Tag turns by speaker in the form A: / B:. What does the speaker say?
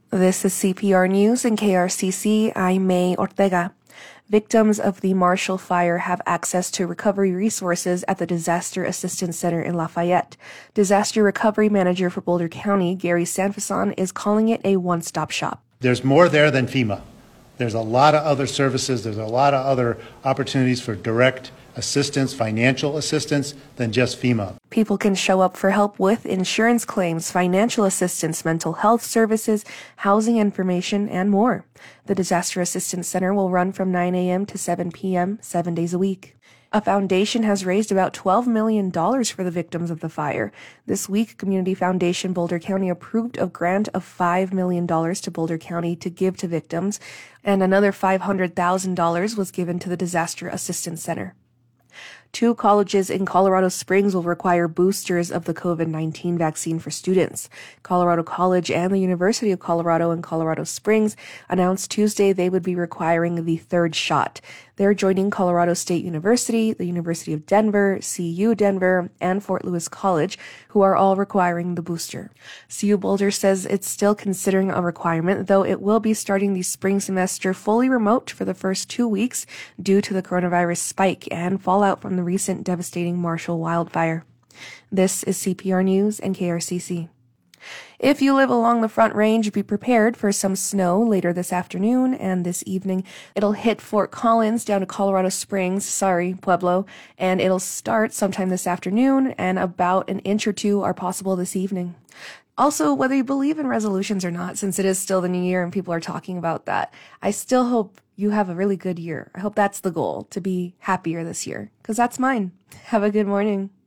A: This is CPR News in KRCC. I'm May Ortega. Victims of the Marshall Fire have access to recovery resources at the Disaster Assistance Center in Lafayette. Disaster Recovery Manager for Boulder County, Gary Sanfason, is calling it a one-stop shop.
B: There's more there than FEMA. There's a lot of other services. There's a lot of other opportunities for direct assistance, financial assistance, than just FEMA.
A: People can show up for help with insurance claims, financial assistance, mental health services, housing information, and more. The Disaster Assistance Center will run from 9 a.m. to 7 p.m., 7 days a week. A foundation has raised about $12 million for the victims of the fire. This week, Community Foundation Boulder County approved a grant of $5 million to Boulder County to give to victims, and another $500,000 was given to the Disaster Assistance Center. 2 colleges in Colorado Springs will require boosters of the COVID-19 vaccine for students. Colorado College and the University of Colorado in Colorado Springs announced Tuesday they would be requiring the 3rd shot. They're joining Colorado State University, the University of Denver, CU Denver, and Fort Lewis College, who are all requiring the booster. CU Boulder says it's still considering a requirement, though it will be starting the spring semester fully remote for the first 2 weeks due to the coronavirus spike and fallout from the recent devastating Marshall wildfire. This is CPR News and KRCC. If you live along the Front Range, be prepared for some snow later this afternoon and this evening. It'll hit Fort Collins down to Colorado Springs, Pueblo, and it'll start sometime this afternoon, and about an inch or 2 are possible this evening. Also, whether you believe in resolutions or not, since it is still the new year and people are talking about that, I still hope you have a really good year. I hope that's the goal, to be happier this year, because that's mine. Have a good morning.